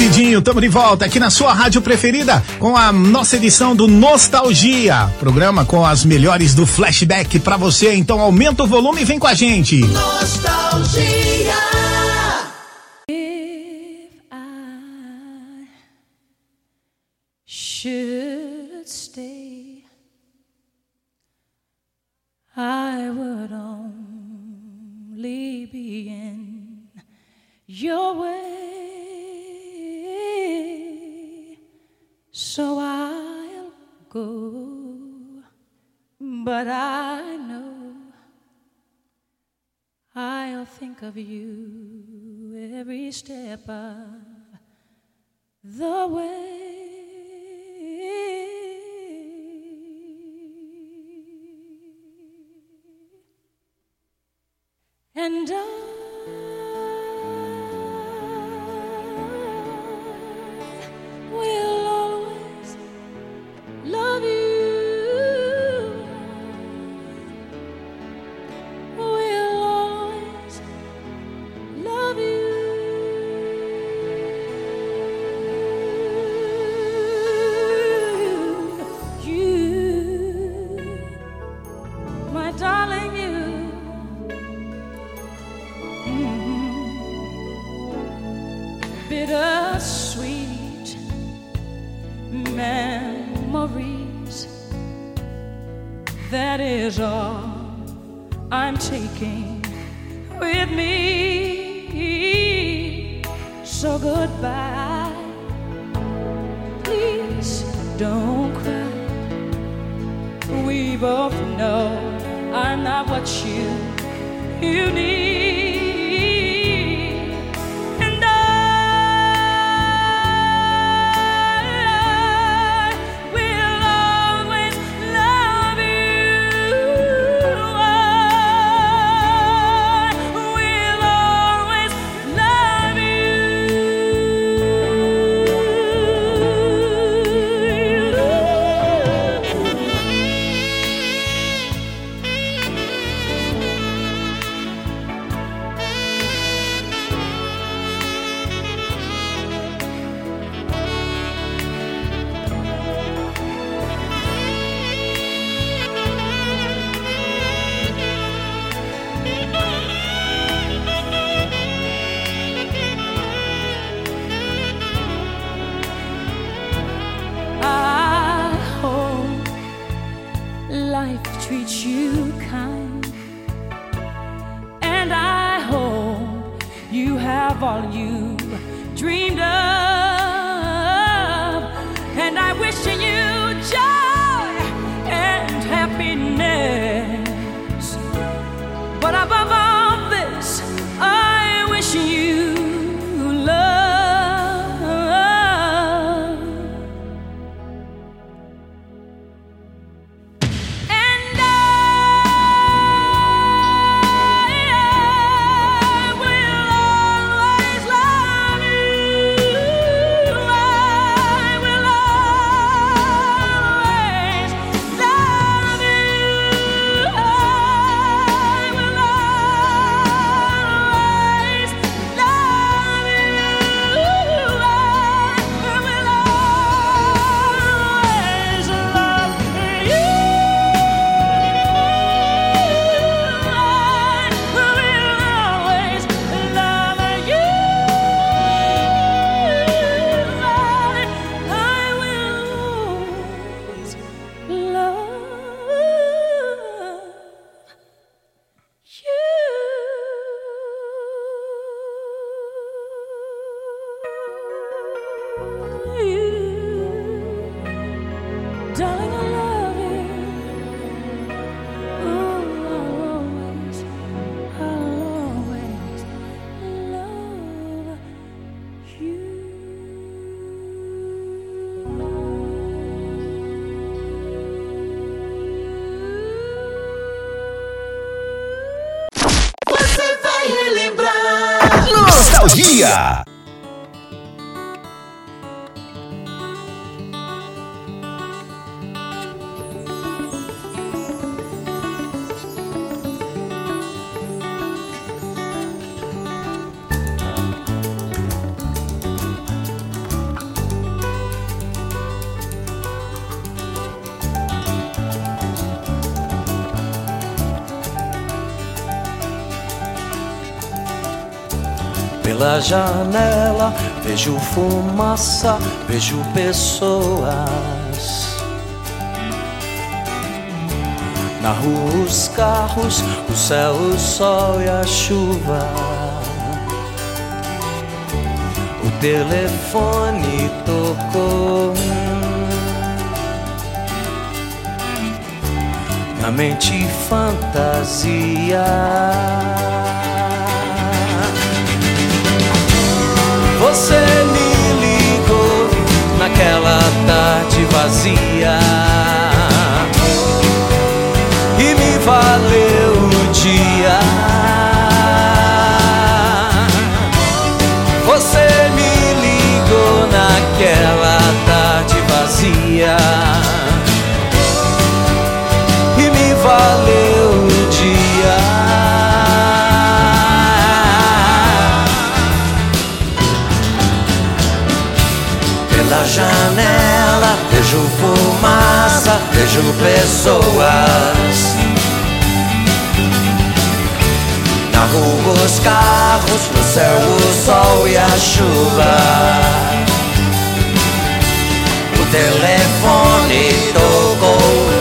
Rapidinho, tamo de volta aqui na sua rádio preferida com a nossa edição do Nostalgia, programa com as melhores do flashback pra você. Então aumenta o volume e vem com a gente. Nostalgia. If I should stay, I would only be in your way, so I'll go, but I know I'll think of you every step of the way. And I will always love you. Will always love you. You, my darling, you. Bittersweet memories, that is all I'm taking with me. So goodbye, please don't cry. We both know I'm not what you need. Treat you kind, and I hope you have all you dreamed of, and I wish you joy and happiness, but above all this I wish you love. Nostalgia. Pela janela vejo fumaça, vejo pessoas. Na rua os carros, o céu, o sol e a chuva. O telefone tocou. Na mente fantasia. Você me ligou naquela tarde vazia e me valeu o dia. Você me ligou naquela tarde vazia e me valeu o dia. Pela janela vejo fumaça, vejo pessoas. Na rua os carros, no céu o sol e a chuva. O telefone tocou.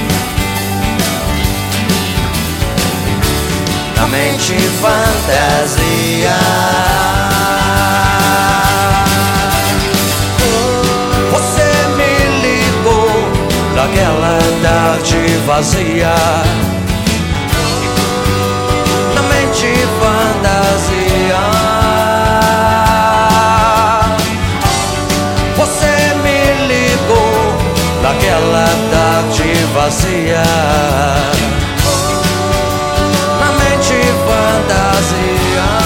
Na mente fantasia. Daquela tarde vazia, na mente fantasia. Você me ligou daquela tarde vazia, na mente fantasia.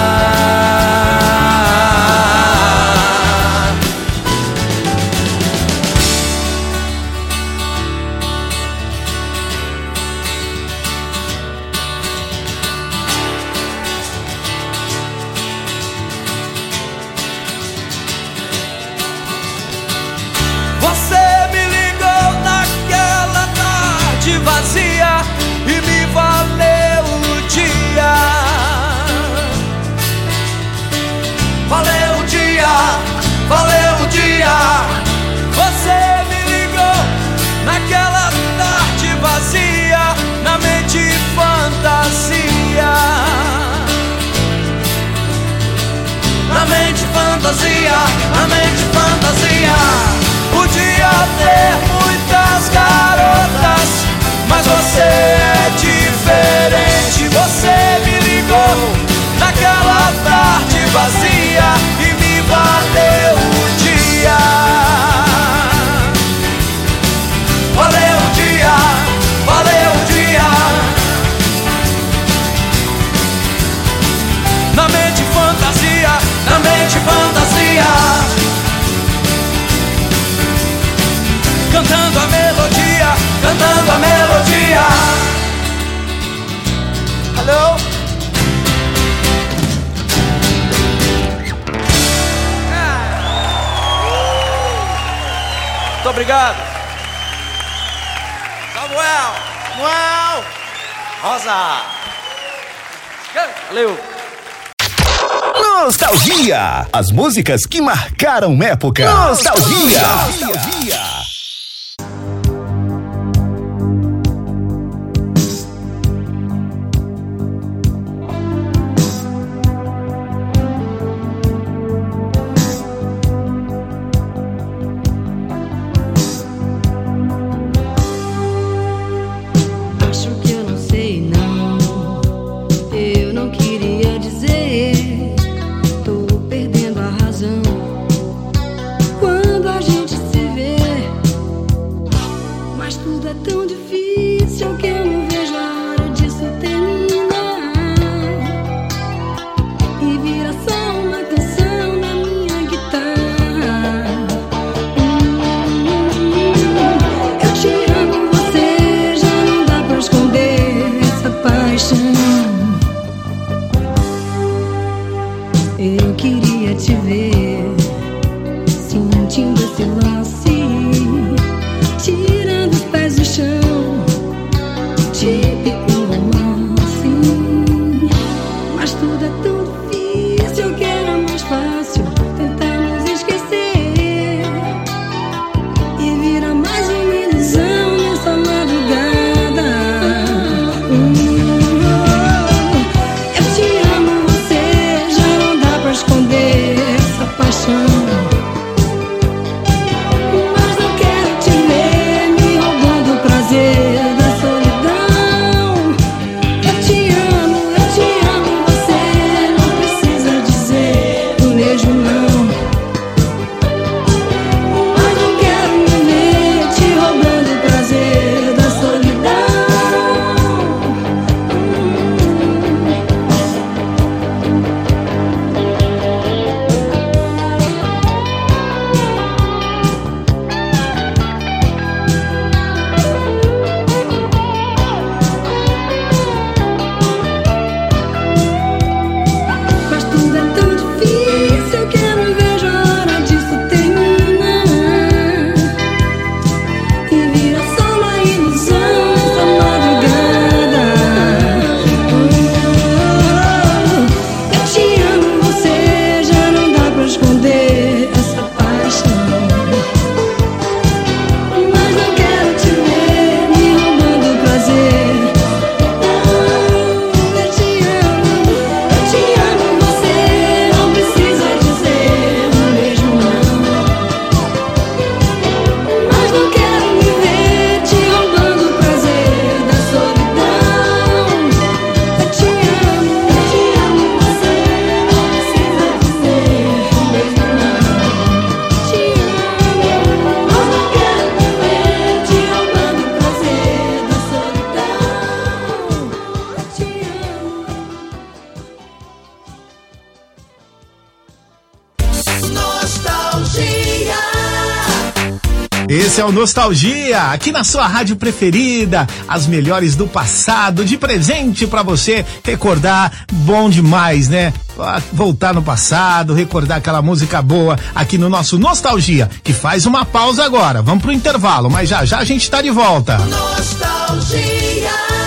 Vazia e me valeu o dia. Valeu o dia, valeu o dia. Você me ligou naquela tarde vazia, na mente fantasia. Na mente fantasia, na mente fantasia. Podia ter muitas garotas, mas você é diferente. Você me ligou naquela tarde vazia e me valeu o dia. Valeu o dia, valeu o dia. Na mente fantasia, na mente fantasia. Cantando a melodia, cantando a melodia. Alô? Muito obrigado. Samuel. Samuel. Rosa. Valeu. Nostalgia. As músicas que marcaram época. Nostalgia. Eu queria te ver, sentindo esse lance, tirando os pés do chão, típico romance. Mas tudo é tão difícil Esse é o Nostalgia, aqui na sua rádio preferida, as melhores do passado, de presente pra você recordar, bom demais, né? Voltar no passado, recordar aquela música boa aqui no nosso Nostalgia, que faz uma pausa agora, vamos pro intervalo, mas já já a gente tá de volta. Nostalgia.